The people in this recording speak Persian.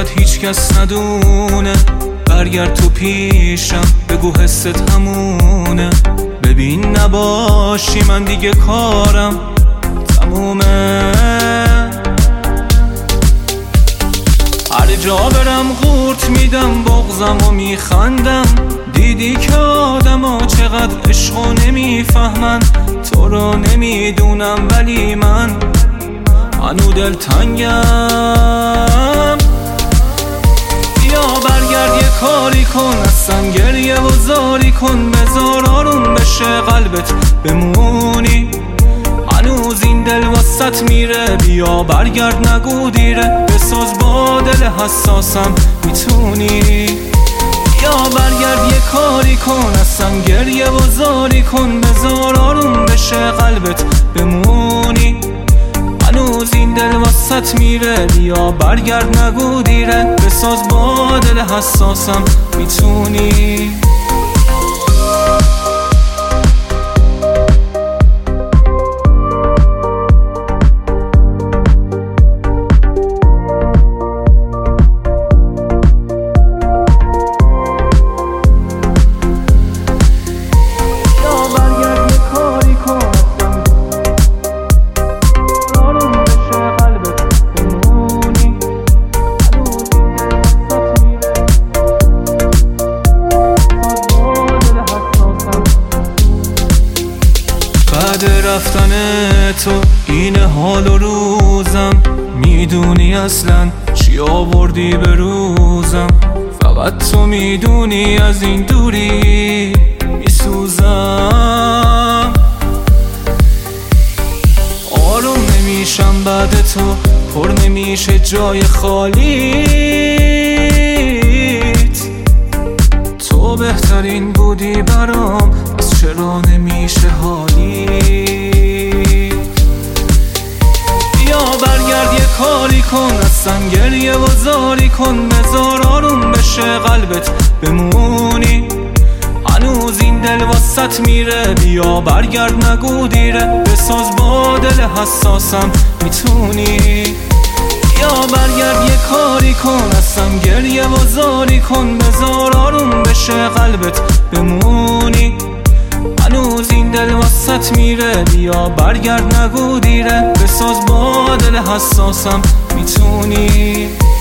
شاید هیچ کس ندونه. برگرد تو پیشم بگو حست همونه. ببین نباشی من دیگه کارم تمومه. هر جا برم قورت میدم بغضم و میخندم. دیدی که آدم ها چقدر عشقو نمیفهمن. تو رو نمیدونم ولی من هنو دلتنگم. بیا برگرد یه کاری کن، اصلا گریه و زاری کن. بذار آروم بشه قلبت بمونی، هنوز این دل واسط میره. بیا برگرد نگو دیره، بساز با دل حساسم میتونی. بیا برگرد یه کاری کن، اصلا گریه و زاری کن. بذار آروم بشه قلبت بمونی، هنوز این دل واسط میره. بیا برگرد نگو دیره، بساز با دل حساسم میتونی. بعد رفتن تو این حال و روزم، میدونی اصلا چی آوردی به روزم. فقط تو میدونی از این دوری میسوزم. آروم نمیشم بعد تو، پر نمیشه جای خالیت. تو بهترین بودی برام، از چرا نمیشه حالی. بیا برگرد یه کاری کن، اصلا گریه و زاری کن. بذار آروم بشه قلبت بمونی، هنوز این دل واسط میره. بیا برگرد نگو دیره، بساز با دل حساسم میتونی. بیا برگرد یه کاری کن، اصلا گریه و زاری کن. بذار آروم بشه قلبت بمونی، هنوز این دل واسط میره. بیا برگرد نگو دیره، بساز با دل حساسم میتونی.